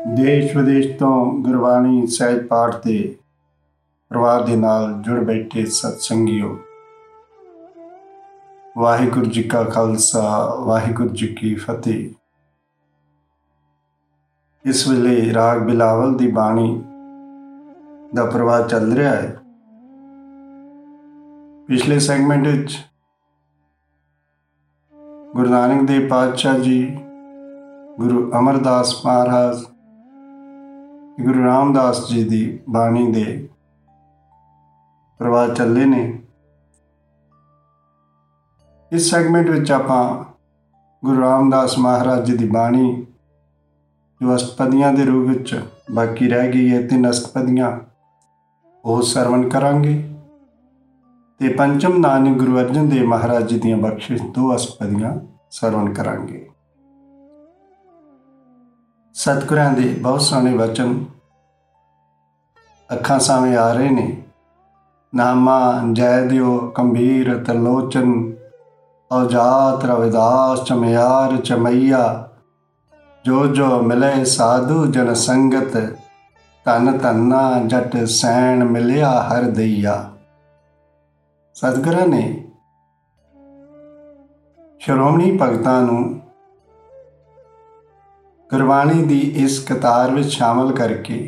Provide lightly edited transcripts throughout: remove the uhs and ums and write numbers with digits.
ਦੇਸ਼ ਵਿਦੇਸ਼ ਤੋਂ ਗੁਰਬਾਣੀ ਸਹਿਜ ਪਾਠ ਦੇ ਪਰਿਵਾਰ ਦੇ ਨਾਲ ਜੁੜ ਬੈਠੇ ਸਤਸੰਗੀਓ, ਵਾਹਿਗੁਰੂ ਜੀ ਕਾ ਖਾਲਸਾ, ਵਾਹਿਗੁਰੂ ਜੀ ਕੀ ਫਤਿਹ। ਇਸ ਵੇਲੇ ਰਾਗ ਬਿਲਾਵਲ ਦੀ ਬਾਣੀ ਦਾ ਪ੍ਰਵਾਹ ਚੱਲ ਰਿਹਾ ਹੈ। ਪਿਛਲੇ ਸੈਗਮੈਂਟ ਵਿੱਚ ਗੁਰੂ ਨਾਨਕ ਦੇਵ ਪਾਤਸ਼ਾਹ ਜੀ, ਗੁਰੂ ਅਮਰਦਾਸ ਮਹਾਰਾਜ, ਗੁਰੂ ਰਾਮਦਾਸ ਜੀ ਦੀ ਬਾਣੀ ਦੇ ਪ੍ਰਵਾਹ ਚੱਲੇ ਨੇ। ਇਸ ਸੈਗਮੈਂਟ ਵਿੱਚ ਆਪਾਂ ਗੁਰੂ ਰਾਮਦਾਸ ਮਹਾਰਾਜ ਜੀ ਦੀ ਬਾਣੀ ਜੋ ਅਸ਼ਟਪਦੀਆਂ ਦੇ ਰੂਪ ਵਿੱਚ ਬਾਕੀ ਰਹਿ ਗਈ ਹੈ, 3 ਅਸ਼ਟਪਦੀਆਂ, ਉਹ ਸਰਵਣ ਕਰਾਂਗੇ ਤੇ ਪੰਚਮ ਨਾਨਕ ਗੁਰੂ ਅਰਜਨ ਦੇਵ ਮਹਾਰਾਜ ਜੀ ਦੀਆਂ ਬਖਸ਼ਿਸ਼ 2 ਅਸ਼ਟਪਦੀਆਂ ਸਰਵਣ ਕਰਾਂਗੇ। ਸਤਿਗੁਰਾਂ ਦੇ ਬਹੁਤ ਸੋਹਣੇ ਵਚਨ ਅੱਖਾਂ ਸਾਹਮਣੇ ਆ ਰਹੇ ਨੇ। ਨਾਮਾ ਜੈ ਦਿਓ ਗੰਭੀਰ ਤਰਲੋਚਨ, ਔਜਾਤ ਰਵਿਦਾਸ ਚਮਿਆਰ ਚਮਈਆ, ਜੋ ਜੋ ਮਿਲੇ ਸਾਧੂ ਜਨ ਸੰਗਤ, ਧਨ ਧੰਨਾ ਜਟ ਸੈਣ ਮਿਲਿਆ ਹਰ ਦਈਆ। ਸਤਿਗੁਰਾਂ ਨੇ ਸ਼੍ਰੋਮਣੀ ਭਗਤਾਂ ਨੂੰ ਗੁਰਬਾਣੀ ਦੀ ਇਸ ਕਤਾਰ ਵਿੱਚ ਸ਼ਾਮਲ ਕਰਕੇ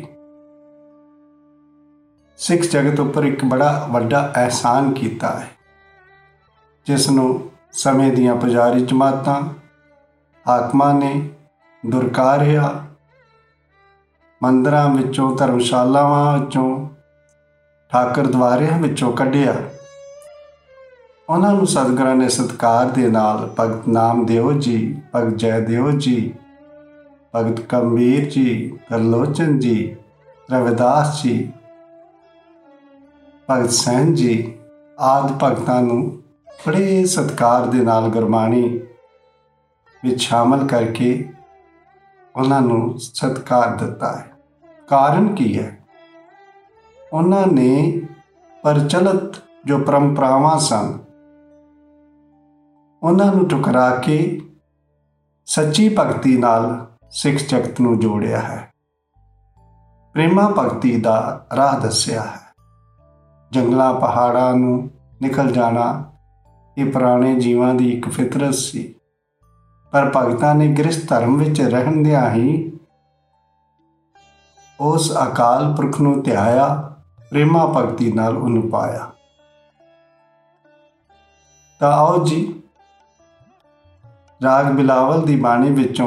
ਸਿੱਖ ਜਗਤ ਉੱਪਰ ਇੱਕ ਬੜਾ ਵੱਡਾ ਅਹਿਸਾਨ ਕੀਤਾ ਹੈ, ਜਿਸ ਨੂੰ ਸਮੇਂ ਦੀਆਂ ਪੁਜਾਰੀ ਜਮਾਤਾਂ, ਹਾਕਮਾਂ ਨੇ ਦੁਰਕਾਰਿਆ। ਮੰਦਰਾਂ ਵਿੱਚੋਂ, ਧਰਮਸ਼ਾਲਾਵਾਂ ਵਿੱਚੋਂ, ਠਾਕਰ ਦਵਾਰਿਆਂ ਵਿੱਚੋਂ ਕੱਢਿਆ। ਉਹਨਾਂ ਨੂੰ ਸਤਿਗੁਰਾਂ ਨੇ ਸਤਿਕਾਰ ਦੇ ਨਾਲ ਭਗਤ ਨਾਮਦੇਵ ਜੀ, ਭਗਤ ਜੈਦੇਵ ਜੀ, ਭਗਤ ਗੰਭੀਰ ਜੀ, ਤਰਲੋਚਨ ਜੀ, ਰਵਿਦਾਸ ਜੀ, ਭਗਤ ਸੈਣ ਜੀ ਆਦਿ ਭਗਤਾਂ ਨੂੰ ਬੜੇ ਸਤਿਕਾਰ ਦੇ ਨਾਲ ਗੁਰਬਾਣੀ ਵਿੱਚ ਸ਼ਾਮਲ ਕਰਕੇ ਉਹਨਾਂ ਨੂੰ ਸਤਿਕਾਰ ਦਿੱਤਾ ਹੈ। ਕਾਰਨ ਕੀ ਹੈ? ਉਹਨਾਂ ਨੇ ਪ੍ਰਚਲਿਤ ਜੋ ਪਰੰਪਰਾਵਾਂ ਸਨ, ਉਹਨਾਂ ਨੂੰ ਠੁਕਰਾ ਕੇ ਸੱਚੀ ਭਗਤੀ ਨਾਲ ਸਿੱਖ ਜਗਤ ਨੂੰ ਜੋੜਿਆ ਹੈ, ਪ੍ਰੇਮਾ ਭਗਤੀ ਦਾ ਰਾਹ ਦੱਸਿਆ ਹੈ। ਜੰਗਲਾਂ ਪਹਾੜਾਂ ਨੂੰ ਨਿਕਲ ਜਾਣਾ ਇਹ ਪੁਰਾਣੇ ਜੀਵਾਂ ਦੀ ਇੱਕ ਫਿਤਰਤ ਸੀ, ਪਰ ਭਗਤਾਂ ਨੇ ਗ੍ਰਸਥ ਧਰਮ ਵਿੱਚ ਰਹਿੰਦਿਆਂ ਹੀ ਉਸ ਅਕਾਲ ਪੁਰਖ ਨੂੰ ਧਿਆਇਆ, ਪ੍ਰੇਮਾ ਭਗਤੀ ਨਾਲ ਉਹਨੂੰ ਪਾਇਆ। ਤਾਂ ਆਓ ਜੀ, ਰਾਗ ਬਿਲਾਵਲ ਦੀ ਬਾਣੀ ਵਿੱਚੋਂ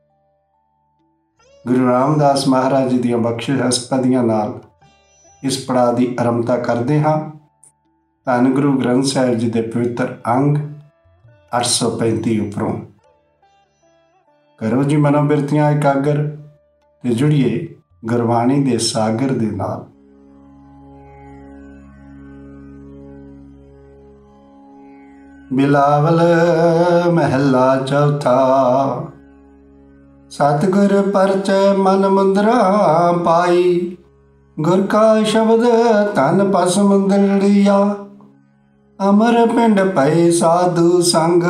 ਗੁਰੂ ਰਾਮਦਾਸ ਮਹਾਰਾਜ ਜੀ ਦੀਆਂ ਬਖਸ਼ਿਸ਼ ਅਸ਼ਟਪਦੀਆਂ ਨਾਲ ਇਸ ਪੜਾਅ ਦੀ ਆਰੰਭਤਾ ਕਰਦੇ ਹਾਂ। ਧੰਨ ਗੁਰੂ ਗ੍ਰੰਥ ਸਾਹਿਬ ਜੀ ਦੇ ਪਵਿੱਤਰ ਅੰਗ 835 ਉੱਪਰੋਂ। ਕਰੋ ਜੀ ਮਨੋ ਬਿਰਤੀਆਂ ਇਕਾਗਰ ਤੇ ਜੁੜੀਏ ਗੁਰਬਾਣੀ ਦੇ ਸਾਗਰ ਦੇ ਨਾਲ। ਬਿਲਾਵਲ ਮਹਿਲਾ ਚੌਥਾ। ਸਤਿਗੁਰ ਪਰਚੈ ਮਨ ਮੁੰਦਰਾ ਪਾਈ, ਗੁਰ ਕਾ ਸ਼ਬਦ ਤਨ ਪਸ ਮੁੰਦੜੀਆ। ਅਮਰ ਪਿੰਡ ਪਏ ਸਾਧੂ ਸੰਗ,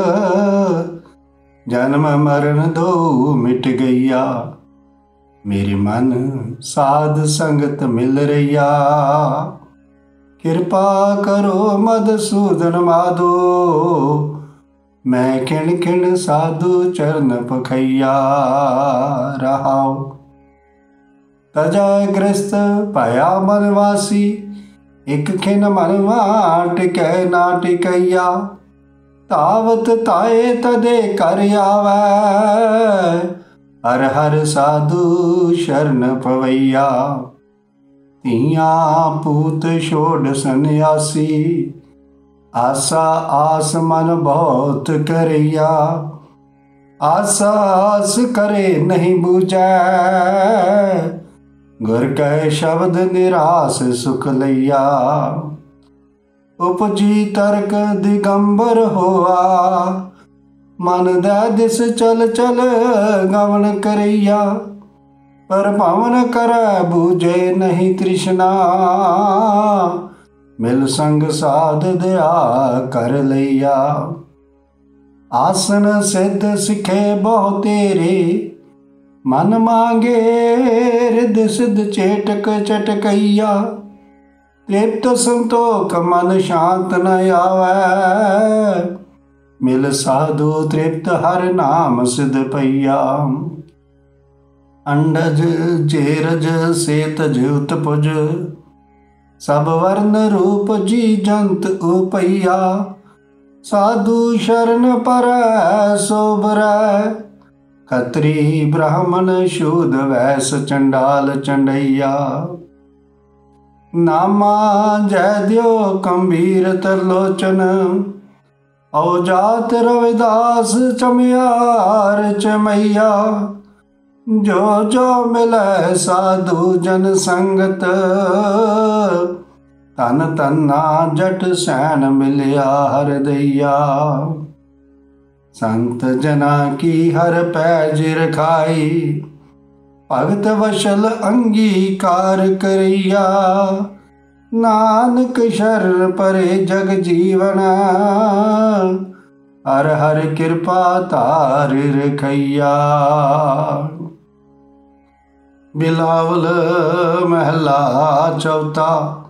ਜਨਮ ਮਰਨ ਦੋ ਮਿਟ ਗਈਆ। ਮੇਰੇ ਮਨ ਸਾਧ ਸੰਗਤ ਮਿਲ ਰਹੀਆ, ਕਿਰਪਾ ਕਰੋ ਮਧੂਸੂਦਨ ਮਾਧੋ। ਮੈਂ ਕਿਣ ਕਿਣ ਸਾਧੂ ਚਰਨ ਪਖਈਆ। ਰਹਾਉ ਤਜਾ ਗ੍ਰਸਤ ਭਇਆ ਮਨਵਾਸੀ, ਇੱਕ ਖਿਨ ਮਨਵਾ ਟਿਕੈ ਨਾ ਟਿਕਈਆ। ਤਾਵਤ ਤਾਏ ਤਦੇ ਕਰ ਆਵੈ, ਹਰ ਹਰ ਸਾਧੂ ਸ਼ਰਨ ਪਵਈਆ। ਧੀਆਂ ਪੂਤ ਛੋੜ ਸੰਨਿਆਸੀ, ਆਸਾ ਆਸ ਮਨ ਬਹੁਤ ਕਰਈਆ। ਆਸਾ ਆਸ ਕਰੇ ਨਹੀਂ ਬੂਝੈ, ਗੁਰ ਕੈ ਸ਼ਬਦ ਨਿਰਾਸ ਸੁਖ ਲਈਆ। ਉਪਜੀ ਤਰਕ ਦਿਗੰਬਰ ਹੋਆ, ਮਨ ਦਾ ਦਿਸ ਚਲ ਚਲ ਗਵਨ ਕਰਈਆ। ਪਰ ਭਵਨ ਕਰੈ ਬੂਝੇ ਨਹੀਂ ਤ੍ਰਿਸ਼ਨਾ, ਮਿਲ ਸੰਗ ਸਾਧ ਦਿਆ ਕਰ ਲਈਆ। ਆਸਨ ਸਿੱਧ ਸਿੱਖੇ ਬਹੁ ਤੇਰੇ, मन मांगे रिद सिद्ध चेटक चटकैया, तृप्त संतोख मन शांत न आवै, मिल साधु तृप्त हर नाम सिद्ध पैया। अंडज जेरज सेतज उत्पुज, सब वर्ण रूप जी जंत उपैया, साधु शरण पर सोबरै, खत्री ब्राह्मण शूद वैस चंडाल चंडैया। नामा जय दियो गंभीर तरलोचन, औजात रविदास चमियार चमैया, जो जो मिलै साधु जन संगत, तन तन्ना जट सैन मिलिया हर दैया। संत जना की हर पैज रखाई, भगत वशल अंगीकार करैया, नानक शरण परे जग जीवन, हर हर कृपा तार रखैया। बिलावल महला चौथा।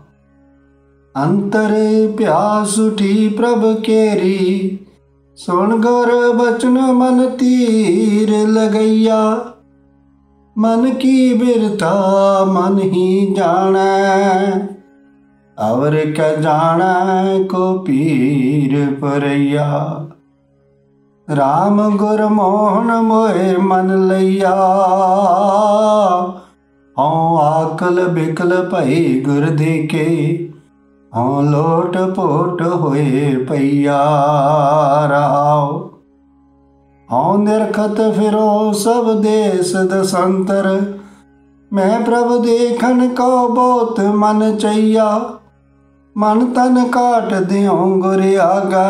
अंतर प्यास उठी प्रभ केरी, सुन गुर बचन मन तीर लगैया, मन की बिरता मन ही जानै, अवर क्या जानै को पीर परैया। राम गुर मोहन मोए मन लैया, हूँ आकल बिकल भई गुर देके, हूँ लोट पोट होए पैया राव। हूँ निरखत फिरो सब देश दसंतर, मैं प्रभ देखन को बहुत मन चैया, मन तन काट दियो गुर आगै,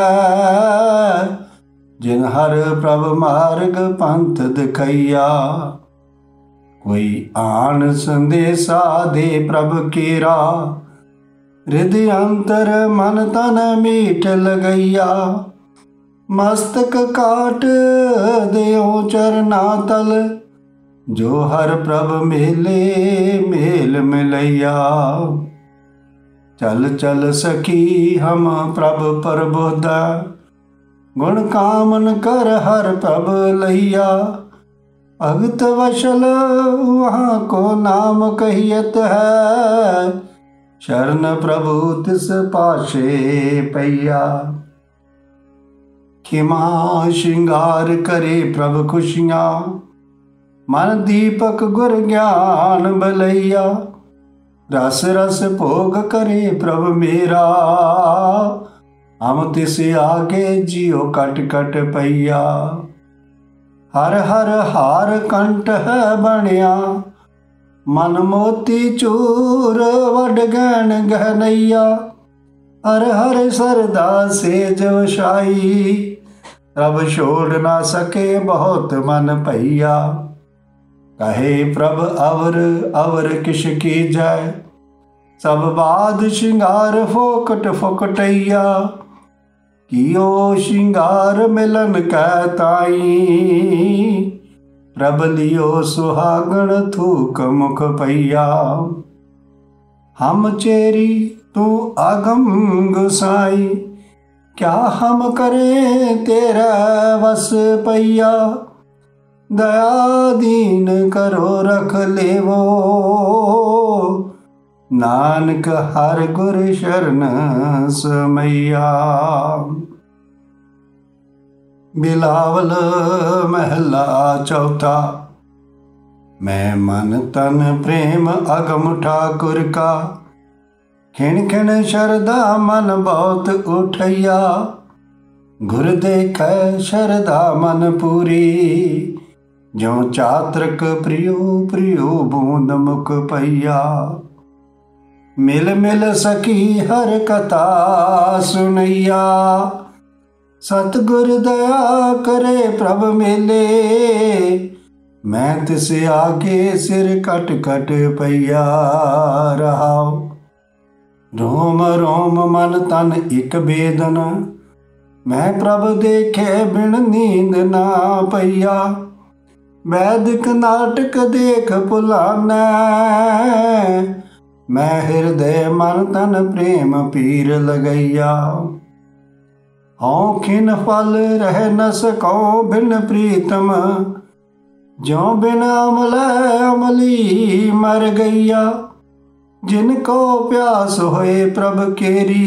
जिन हर प्रभ मार्ग पंथ दिखैया। कोई आन संदेशा दे प्रभ केरा, हृदय अंतर मन तन मीठ लगैया, मस्तक काट देओ चरना तल, जो हर प्रभ मेले मेल मिलैया। चल चल सखी हम प्रभ प्रबोधा, गुण कामन कर हर प्रभ लैया, भगत वशल वहाँ को नाम कहियत है, शरण प्रभु तिस पाशे पैया। खिमा श्रृंगार करे प्रभ खुशियाँ, मन दीपक गुर ज्ञान बलैया, रस रस भोग करे प्रभ मेरा, हम तिस आगे जियो कट कट पैया। हर हर हार कंठ है बनिया, मन मोती चूर वड गहन गहनैया, हर हर सरदा सेज वशाई, प्रभ छोड़ ना सके बहुत मन भैया। कहे प्रभ अवर अवर किश की जाय, सब बाद श्रृंगार फोकट फोकटैया, कियो श्रृंगार मिलन कै ताई, प्रभ लियो सुहागण थूक मुख पैया। हम चेरी तू आगम गोसाई, क्या हम करें तेरा वस पैया, दया दीन करो रख लेवो, नानक हर गुर शरण समैया। बिलावल महला चौथा। मैं मन तन प्रेम अगम ठाकुर का, खिण खिण शरदा मन बहुत उठैया, गुर देखे शरदा मन पूरी, ज्यों चात्रक प्रियो प्रियो बूंद मुख पैया। मिल मिल सकी हर कथा सुनैया, सतगुर दया करे प्रभ मेले, मैं तिस आगे सिर कट कट पैया रहाओ। रोम रोम मन तन एक बेदन, मैं प्रभ देखे बिन नींद ना पैया, वैदिक नाटक देख भुलानै, मैं हृदय मन तन प्रेम पीर लगैया। हों खिन फल रह न सको बिन प्रीतम, ज्यों बिन अमल अमली मर गैया। जिनको प्यास होए प्रभ केरी,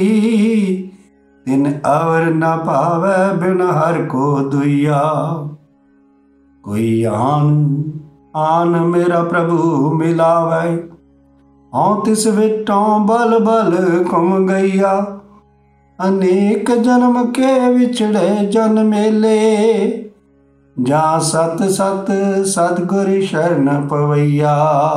तिन अवर न पावै बिन हर को दुइया। कोई आन आन मेरा प्रभु मिलावै, हों तिस विटों बल बल घुम गैया। अनेक जन्म के विछड़े जन मेले, जा सत सत सतगुर शरण पवैया।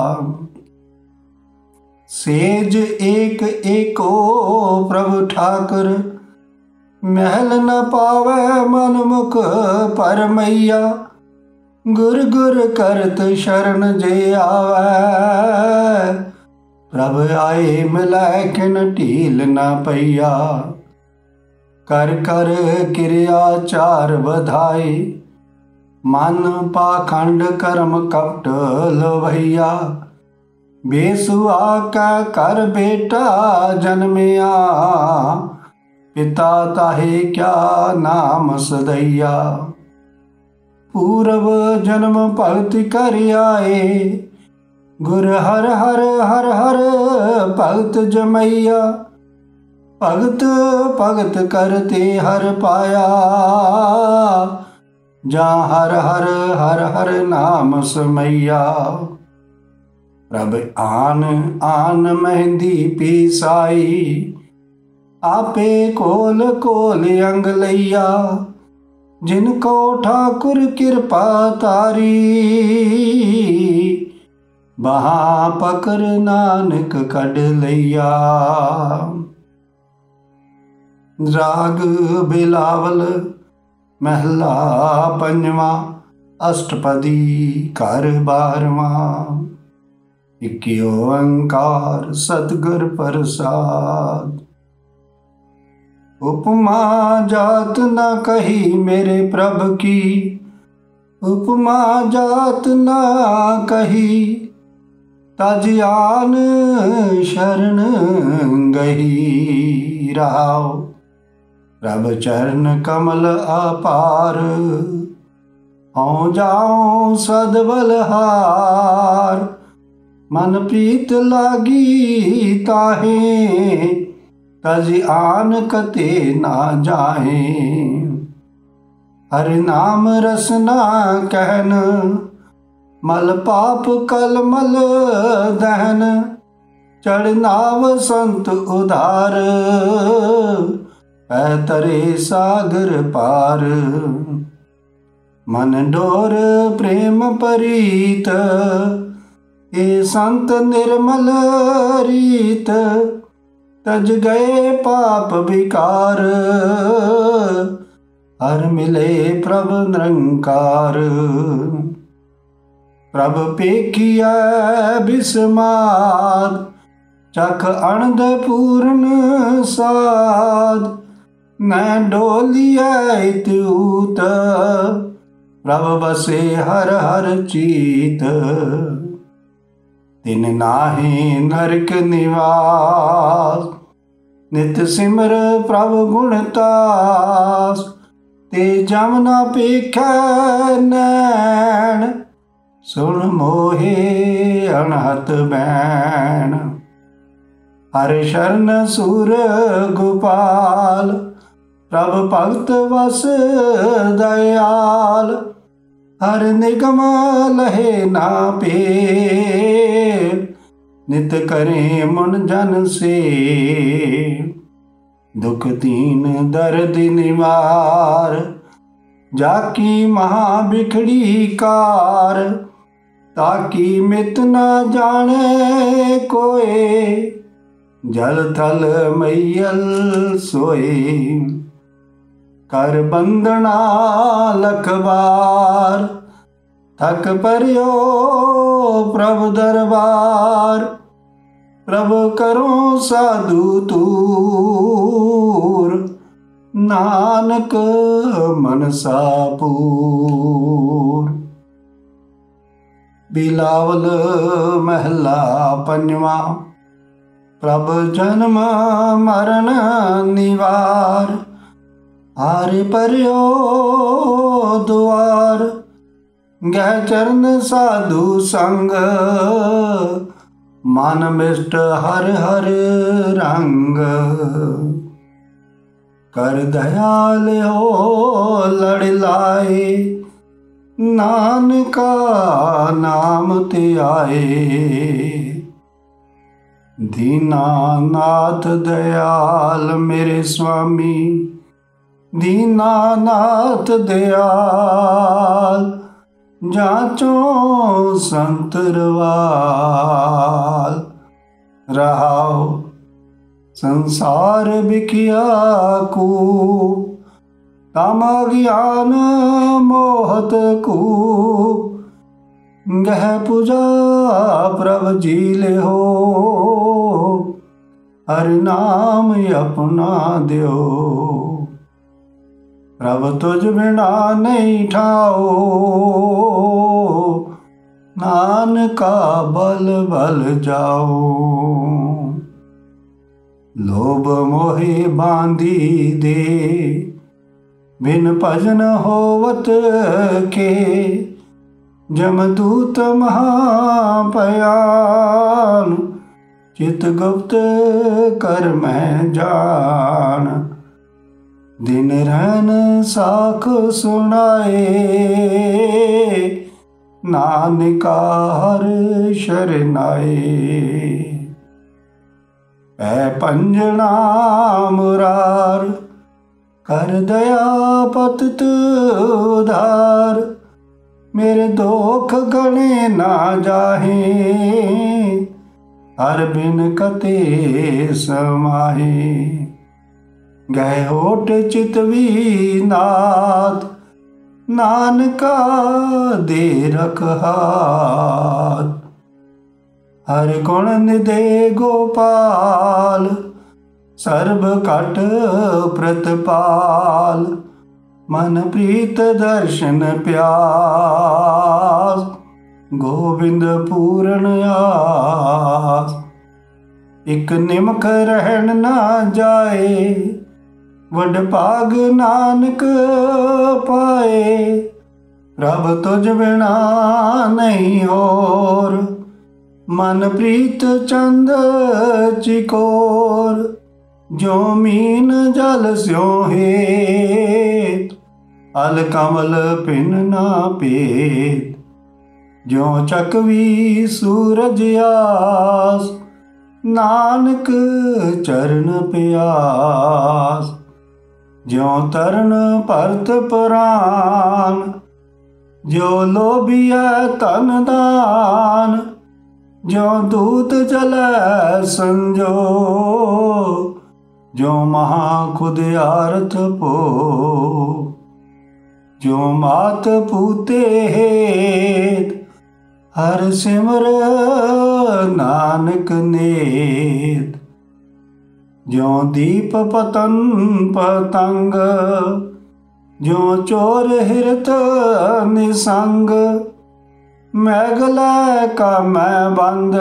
सेज एक एको प्रभु ठाकुर, महल न पावै मन मुख परमैया। गुर गुर करत शरण जे आवै, प्रभ आए मिलै किन ढील न पैया। कर कर क्रिया चार बधाई, मन पाखंड कर्म कपट लोभैया। बेसुआ कै कर बेटा जन्मिया, पिता ताहे क्या नाम सदैया। पूरब जन्म भगति कर आए, गुर हर हर हर हर भगत जमैया। भगत भगत करते हर पाया, जा हर हर हर हर नाम समैया। प्रभ आन आन मेहंदी पीसाई, आपे कोल कोल अंग लैया। जिनको ठाकुर कृपा तारी, बहा पकर नानक कढ लैया। राग बिलावल महला पंजवा, अष्टपदी घर 12वां। एक ओंकार सतगुर प्रसाद। उपमा जात न कही मेरे प्रभ की, उपमा जात न कही। तज आन शरण गही राव, प्रभ चरण कमल अपार। हों जाऊं सद बलहार, मन प्रीत लागी ताहे। तज आन कते ना जाहे, हरि नाम रसना कहन। मल पाप कल मल दहन, चढ़नाव संत उधार। पैतरे सागर पार, मन डोर प्रेम परीत। ए संत निर्मल रीत, तज गए पाप विकार। हर मिले प्रभ निरंकार, प्रभ पेखिया बिस्माद। चख अणद पूर्ण साध, न डोलिया ऊत। प्रभ बसे हर हर चीत, तिन नाहि नरक निवास। नित सिमर प्रभ गुणतास, ते जम न पेखै नैन। सुन मोहे अनहत बैन, हर शरण सुर गोपाल। प्रभ भगत वस दयाल, हर निगम लहे ना पेर। नित करें मन जन से, दुख दीन दर्द निवार। जाकी महा बिखड़ी कार, ताकि मित न जाने कोय। जल थल मैयल सोए, कर बंदना लख बार। थक परियो प्रभु दरबार, प्रभु करो साधु तूर। नानक मनसा पूर। बिलावल महला पंजवा। प्रभ जन्म मरण निवार, हारे परियो द्वार। गह चरण साधु संग, मन मिष्ट हर हर रंग। कर दयाल हो लड़ लाए, नानका नाम ते आए। दीनानाथ दयाल मेरे स्वामी, दीनानाथ दयाल। जाचो संतरवाल, रहाओ संसार बिकिया कूप। तम ज्ञान मोहत कूप, गह पूजा प्रभ जी ले हो। हर नाम अपना दियो, प्रभ तुझ बिना नहीं ठाओ। नानका बल बल जाओ, लोभ मोहे बांधी दे। बिन भजन होवत के, जमदूत महाभयान। चित गुप्त कर मैं जान, दिन रहन साख सुनाए। नानका हर शरनाए, ऐ पंजना मुरार। कर दया पतित उधार, मेरे दोख गणे ना जाहे। हर बिन कते समाहे, गए होठ चितवी नाथ। नानका दे रख हाथ, हर गुण निधे गोपाल। सर्ब कट प्रतिपाल, मन प्रीत दर्शन प्यास। गोविंद पूर्ण आस, एक निमख रहन ना जाए। वड भाग नानक पाए, प्रभ तुझ बिना नहीं और। मन प्रीत चंद चिकोर, जो मीन जल स्यो हेत। अल कमल पिन ना पेत, जो चकवी सूरज आस। नानक चरण प्यास, ज्यों तरन परत प्राण। जो लोभिया तन दान, ज्यों दूत जलै संजो। जो महा खुद आरत पो, जो मात पूते हेत। हर सिमर नानक नेत, ज्यों दीप पतन पतंग। ज्यों चोर हिरत निसंग, मैगलै का मैं बंद।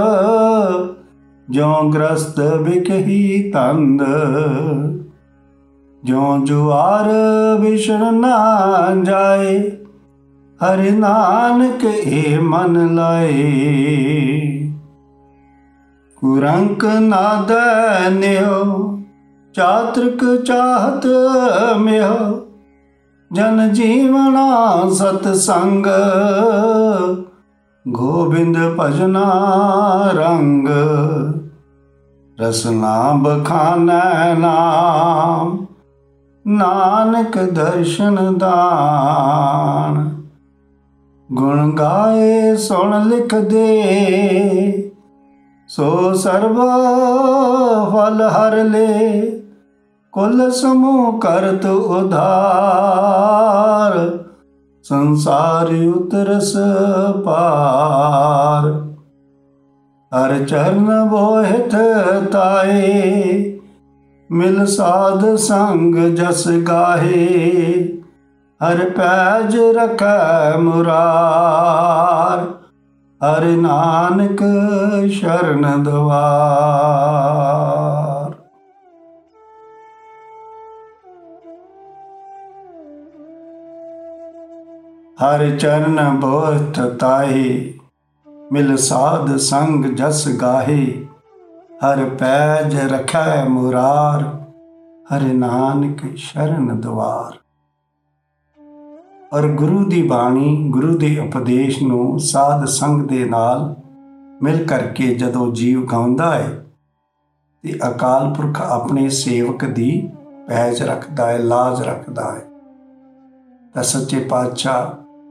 ज्यों ग्रस्त बिकही तंद, ज्यों जुआर विषण ना जाए। हरि नानक ए मन लाए, कुरंक नाद नेहो। चातृक चाहत मेहो, जन जीवना सतसंग। गोविंद भजना रंग, रसना बखानै नाम। नानक दर्शन दान, गुण गाए सुन लिख दे। सो सर्व फल हर ले, कुल समूह करत उधार। संसार उतरस पार, हर चरण बोहित ताए। मिल साध संग जस गाहे, हर पैज रखै मुरार। ਹਰਿ ਨਾਨਕ ਸ਼ਰਨ ਦੁਆਰ। ਹਰਿ ਚਰਨ ਬੋਥ ਤਾਹੀ, ਮਿਲ ਸਾਧ ਸੰਗ ਜਸ ਗਾਹੇ। ਹਰਿ ਪੈਜ ਰਖੈ ਮੁਰਾਰ, ਹਰਿ ਨਾਨਕ ਸ਼ਰਨ ਦੁਆਰ। ਔਰ ਗੁਰੂ ਦੀ ਬਾਣੀ, ਗੁਰੂ ਦੇ ਉਪਦੇਸ਼ ਨੂੰ ਸਾਧ ਸੰਗ ਦੇ ਨਾਲ ਮਿਲ ਕਰਕੇ ਜਦੋਂ ਜੀਵ ਗਾਉਂਦਾ ਹੈ ਤੇ ਅਕਾਲ ਪੁਰਖ ਆਪਣੇ ਸੇਵਕ ਦੀ ਪੈਜ ਰੱਖਦਾ ਹੈ, ਲਾਜ ਰੱਖਦਾ ਹੈ। ਤਾਂ ਸੱਚੇ ਪਾਤਸ਼ਾਹ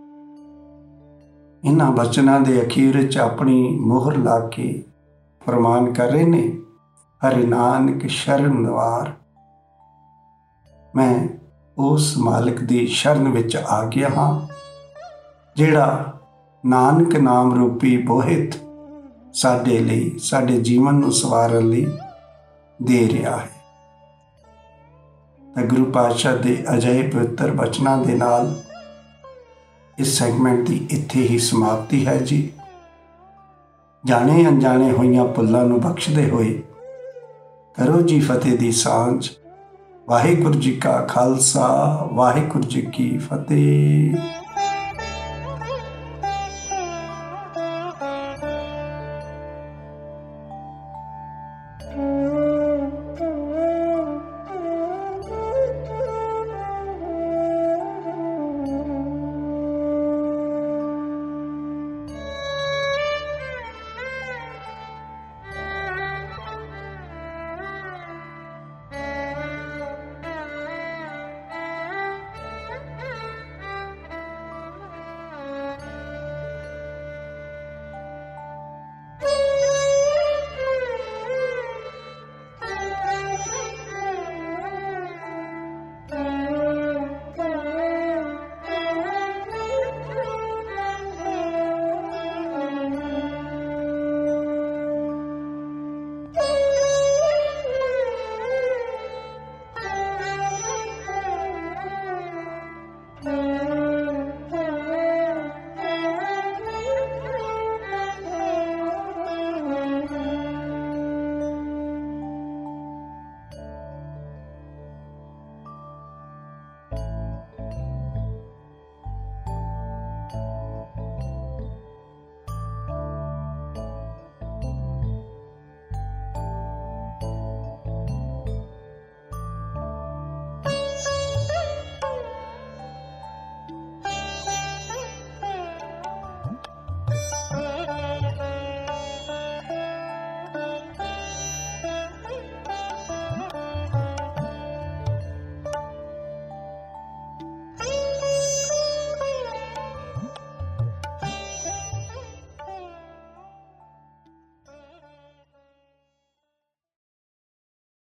ਇਹਨਾਂ ਬਚਨਾਂ ਦੇ ਅਖੀਰ 'ਚ ਆਪਣੀ ਮੋਹਰ ਲਾ ਕੇ ਫਰਮਾਨ ਕਰ ਰਹੇ ਨੇ, ਹਰਿ ਨਾਨਕ ਸ਼ਰਨ ਦੁਆਰ। ਮੈਂ ਉਸ ਮਾਲਕ ਦੀ ਸ਼ਰਨ ਵਿੱਚ ਆ ਗਿਆ ਹਾਂ ਜਿਹੜਾ ਨਾਨਕ ਨਾਮ ਰੂਪੀ ਬੋਹਿਤ ਸਾਡੇ ਲਈ, ਸਾਡੇ ਜੀਵਨ ਨੂੰ ਸਵਾਰਨ ਲਈ ਦੇ ਰਿਹਾ ਹੈ। ਤਾਂ ਗੁਰੂ ਪਾਤਸ਼ਾਹ ਦੇ ਅਜਿਹੇ ਪਵਿੱਤਰ ਬਚਨਾਂ ਦੇ ਨਾਲ ਇਸ ਸੈਗਮੈਂਟ ਦੀ ਇੱਥੇ ਹੀ ਸਮਾਪਤੀ ਹੈ ਜੀ। ਜਾਣੇ ਅਣਜਾਣੇ ਹੋਈਆਂ ਭੁੱਲਾਂ ਨੂੰ ਬਖਸ਼ਦੇ ਹੋਏ ਕਰੋ ਜੀ ਫਤਿਹ ਦੀ ਸਾਂਝ। ਵਾਹਿਗੁਰੂ ਜੀ ਕਾ ਖਾਲਸਾ, ਵਾਹਿਗੁਰੂ ਜੀ ਕੀ ਫਤਿਹ।